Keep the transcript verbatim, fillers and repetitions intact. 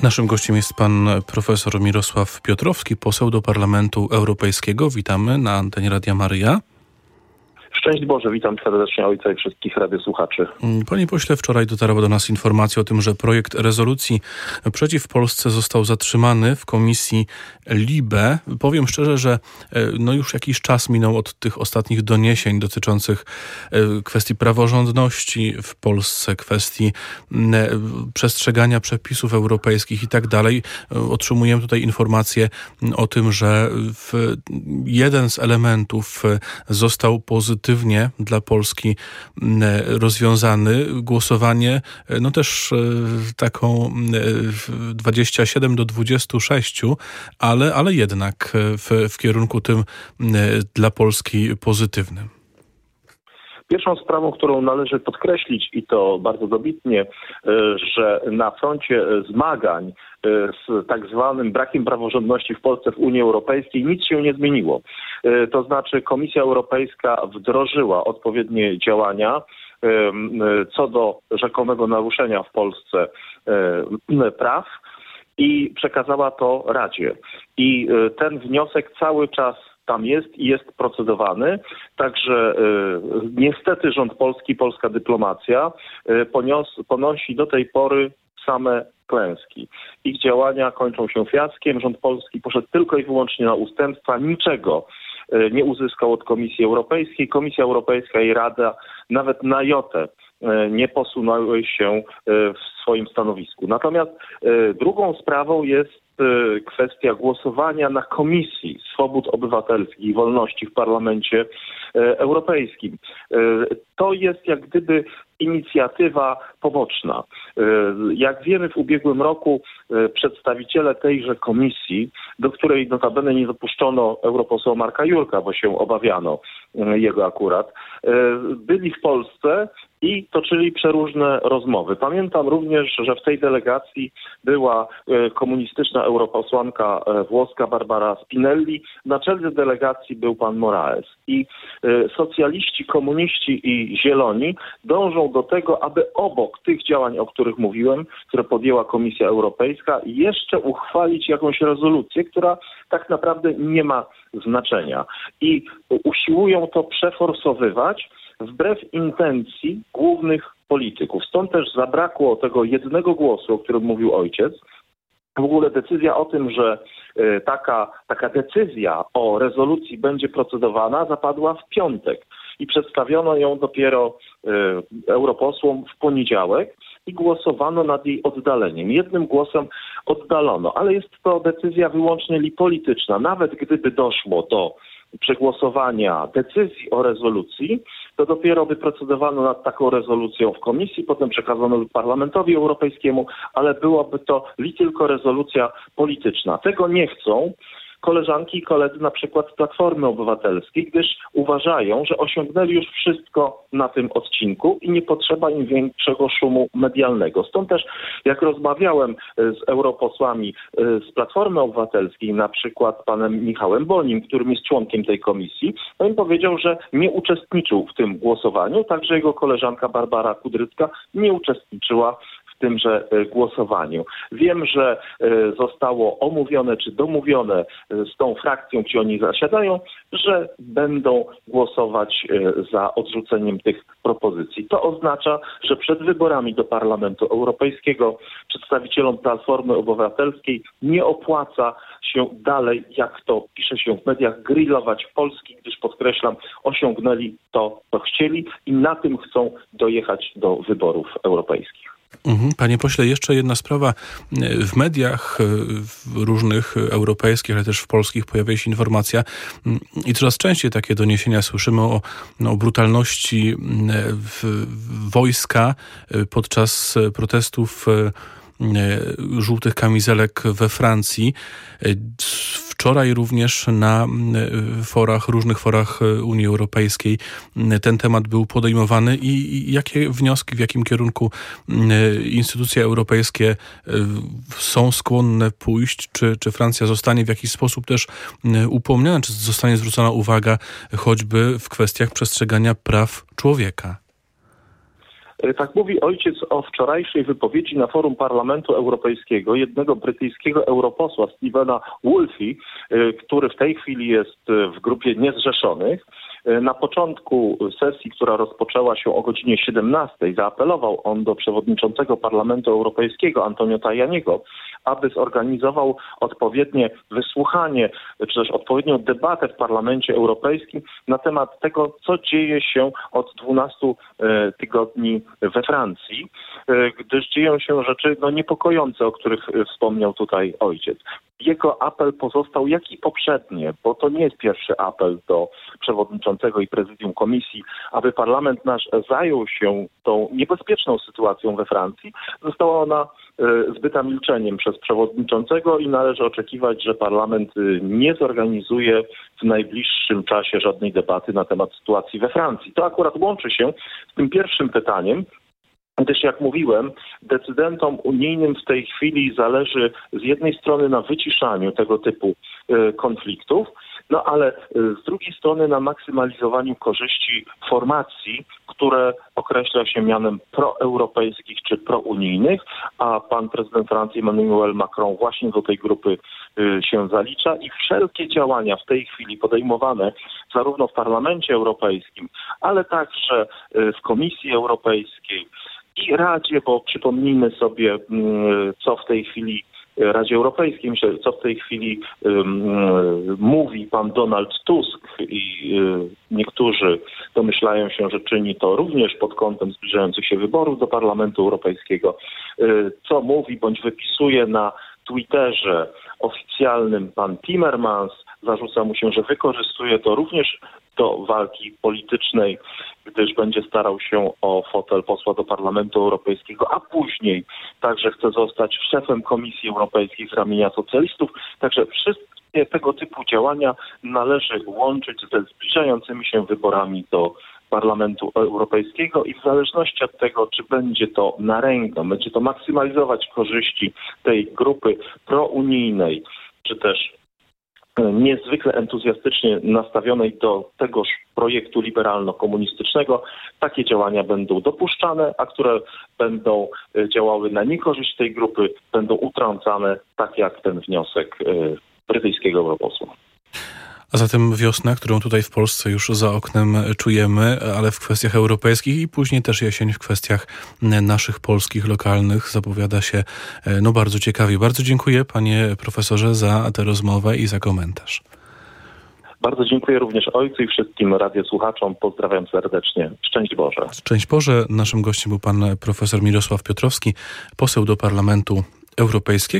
Naszym gościem jest pan profesor Mirosław Piotrowski, poseł do Parlamentu Europejskiego. Witamy na antenie Radia Maryja. Szczęść Boże, witam serdecznie ojca i wszystkich radiosłuchaczy. Panie pośle, wczoraj dotarła do nas informacja o tym, że projekt rezolucji przeciw Polsce został zatrzymany w komisji LIBE. Powiem szczerze, że no już jakiś czas minął od tych ostatnich doniesień dotyczących kwestii praworządności w Polsce, kwestii przestrzegania przepisów europejskich i tak dalej. Otrzymujemy tutaj informację o tym, że jeden z elementów został pozytywnie dla Polski rozwiązany. Głosowanie, no też taką dwadzieścia siedem do dwudziestu sześciu, ale, ale jednak w, w kierunku tym dla Polski pozytywnym. Pierwszą sprawą, którą należy podkreślić i to bardzo dobitnie, że na froncie zmagań z tak zwanym brakiem praworządności w Polsce w Unii Europejskiej nic się nie zmieniło. To znaczy Komisja Europejska wdrożyła odpowiednie działania co do rzekomego naruszenia w Polsce praw i przekazała to Radzie. I ten wniosek cały czas tam jest i jest procedowany. Także y, niestety rząd polski, polska dyplomacja y, ponios, ponosi do tej pory same klęski. Ich działania kończą się fiaskiem. Rząd polski poszedł tylko i wyłącznie na ustępstwa. Niczego y, nie uzyskał od Komisji Europejskiej. Komisja Europejska i Rada nawet na jotę y, nie posunęły się y, w swoim stanowisku. Natomiast y, drugą sprawą jest kwestia głosowania na Komisji Swobód Obywatelskich i Wolności w Parlamencie Europejskim. To jest jak gdyby inicjatywa poboczna. Jak wiemy, w ubiegłym roku przedstawiciele tejże komisji, do której notabene nie dopuszczono europosła Marka Jurka, bo się obawiano jego akurat, byli w Polsce i toczyli przeróżne rozmowy. Pamiętam również, że w tej delegacji była komunistyczna europosłanka włoska Barbara Spinelli. Na czele delegacji był pan Moraes. I socjaliści, komuniści i zieloni dążą do tego, aby obok tych działań, o których mówiłem, które podjęła Komisja Europejska, jeszcze uchwalić jakąś rezolucję, która tak naprawdę nie ma znaczenia. I usiłują to przeforsowywać wbrew intencji głównych polityków. Stąd też zabrakło tego jednego głosu, o którym mówił ojciec. W ogóle decyzja o tym, że y, taka, taka decyzja o rezolucji będzie procedowana, zapadła w piątek i przedstawiono ją dopiero y, europosłom w poniedziałek i głosowano nad jej oddaleniem. Jednym głosem oddalono, ale jest to decyzja wyłącznie polityczna. Nawet gdyby doszło do przegłosowania decyzji o rezolucji, to dopiero by procedowano nad taką rezolucją w komisji, potem przekazano Parlamentowi Europejskiemu, ale byłaby to li tylko rezolucja polityczna. Tego nie chcą koleżanki i koledzy na przykład z Platformy Obywatelskiej, gdyż uważają, że osiągnęli już wszystko na tym odcinku i nie potrzeba im większego szumu medialnego. Stąd też jak rozmawiałem z europosłami z Platformy Obywatelskiej, na przykład panem Michałem Bonim, którym jest członkiem tej komisji, on im powiedział, że nie uczestniczył w tym głosowaniu, także jego koleżanka Barbara Kudrycka nie uczestniczyła w tymże głosowaniu. Wiem, że zostało omówione czy domówione z tą frakcją, gdzie oni zasiadają, że będą głosować za odrzuceniem tych propozycji. To oznacza, że przed wyborami do Parlamentu Europejskiego przedstawicielom Platformy Obywatelskiej nie opłaca się dalej, jak to pisze się w mediach, grillować Polski, gdyż podkreślam, osiągnęli to, co chcieli i na tym chcą dojechać do wyborów europejskich. Panie pośle, jeszcze jedna sprawa. W mediach w różnych europejskich, ale też w polskich pojawia się informacja i coraz częściej takie doniesienia słyszymy o, o brutalności wojska podczas protestów żółtych kamizelek we Francji. Wczoraj również na forach, różnych forach Unii Europejskiej ten temat był podejmowany i jakie wnioski, w jakim kierunku instytucje europejskie są skłonne pójść? Czy, czy Francja zostanie w jakiś sposób też upomniana, czy zostanie zwrócona uwaga choćby w kwestiach przestrzegania praw człowieka? Tak mówi ojciec o wczorajszej wypowiedzi na forum Parlamentu Europejskiego jednego brytyjskiego europosła Stevena Wolfie, który w tej chwili jest w grupie niezrzeszonych. Na początku sesji, która rozpoczęła się o godzinie siedemnastej, zaapelował on do przewodniczącego Parlamentu Europejskiego Antonio Tajaniego, aby zorganizował odpowiednie wysłuchanie, czy też odpowiednią debatę w Parlamencie Europejskim na temat tego, co dzieje się od dwunastu tygodni we Francji, gdyż dzieją się rzeczy no, niepokojące, o których wspomniał tutaj ojciec. Jego apel pozostał jak i poprzednie, bo to nie jest pierwszy apel do przewodniczącego i prezydium komisji, aby parlament nasz zajął się tą niebezpieczną sytuacją we Francji. Została ona zbyta milczeniem przez przewodniczącego i należy oczekiwać, że parlament nie zorganizuje w najbliższym czasie żadnej debaty na temat sytuacji we Francji. To akurat łączy się z tym pierwszym pytaniem, gdyż jak mówiłem, decydentom unijnym w tej chwili zależy z jednej strony na wyciszaniu tego typu y, konfliktów, no ale y, z drugiej strony na maksymalizowaniu korzyści formacji, które określa się mianem proeuropejskich czy prounijnych, a pan prezydent Francji Emmanuel Macron właśnie do tej grupy y, się zalicza i wszelkie działania w tej chwili podejmowane zarówno w Parlamencie Europejskim, ale także y, w Komisji Europejskiej i Radzie, bo przypomnijmy sobie, co w tej chwili Radzie Europejskiej, myślę, co w tej chwili um, mówi pan Donald Tusk i um, niektórzy domyślają się, że czyni to również pod kątem zbliżających się wyborów do Parlamentu Europejskiego, um, co mówi bądź wypisuje na Twitterze oficjalnym pan Timmermans, zarzuca mu się, że wykorzystuje to również do walki politycznej, gdyż będzie starał się o fotel posła do Parlamentu Europejskiego, a później także chce zostać szefem Komisji Europejskiej z ramienia socjalistów. Także wszystkie tego typu działania należy łączyć ze zbliżającymi się wyborami do Parlamentu Europejskiego i w zależności od tego, czy będzie to na rękę, będzie to maksymalizować korzyści tej grupy prounijnej, czy też niezwykle entuzjastycznie nastawionej do tegoż projektu liberalno-komunistycznego, takie działania będą dopuszczane, a które będą działały na niekorzyść tej grupy, będą utrącane, tak jak ten wniosek brytyjskiego europosła. A zatem wiosna, którą tutaj w Polsce już za oknem czujemy, ale w kwestiach europejskich i później też jesień w kwestiach naszych polskich, lokalnych zapowiada się no bardzo ciekawie. Bardzo dziękuję panie profesorze za tę rozmowę i za komentarz. Bardzo dziękuję również ojcu i wszystkim radiosłuchaczom. Pozdrawiam serdecznie. Szczęść Boże. Szczęść Boże. Naszym gościem był pan profesor Mirosław Piotrowski, poseł do Parlamentu Europejskiego.